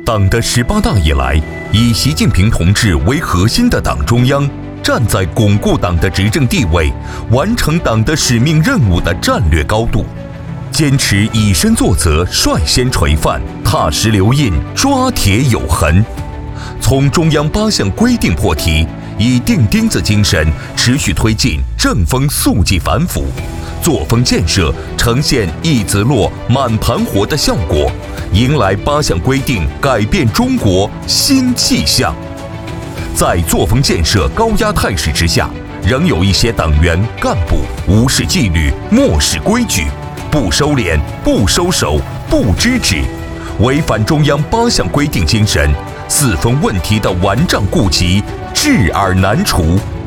党的18大以来，以习近平同志为核心的党中央，站在巩固党的执政地位、完成党的使命任务的战略高度，坚持以身作则、率先垂范、踏实留印、抓铁有痕。从中央8项规定破题，以钉钉子精神持续推进正风肃纪反腐，作风建设呈现一子落满盘活的效果，迎来8项规定改变中国新气象。在作风建设高压态势之下，仍有一些党员干部无视纪律、漠视规矩，不收敛、不收手、不支持，违反中央8项规定精神，4分问题的顽瘴痼疾，致而难除。